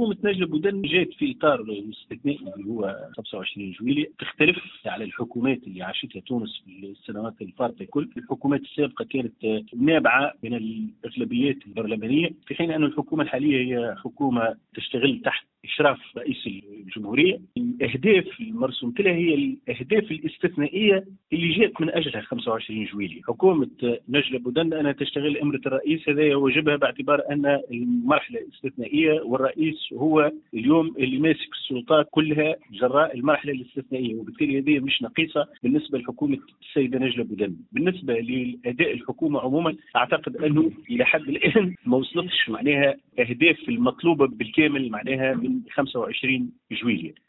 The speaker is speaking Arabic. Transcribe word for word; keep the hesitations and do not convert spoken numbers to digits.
حكومة نجلة بودن جات في إطار استثنائي اللي هو خمسة وعشرين جويلية، تختلف على الحكومات اللي عاشتها تونس في السنوات الفارطة. كل الحكومات السابقة كانت نابعة من الأغلبيات البرلمانية، في حين أن الحكومة الحالية هي حكومة تشتغل تحت إشراف رئيس الجمهورية. الأهداف المرسومة لها هي الأهداف الاستثنائية اللي جاءت من أجلها خمسة وعشرين جويلية. حكومة نجلة بودن أنها تشتغل أمرة الرئيس، هذا واجبها باعتبار أن المرحلة استثنائية، والرئيس هو اليوم اللي ماسك السلطات كلها جراء المرحلة الاستثنائية، وبالتالي هذه مش نقيصة بالنسبة لحكومة السيدة نجلة بودن. بالنسبة لأداء الحكومة عموما أعتقد أنه إلى حد الآن ما وصلتش معناها أهداف المطلوبة بالكامل معناها من خمسة وعشرين جويلية.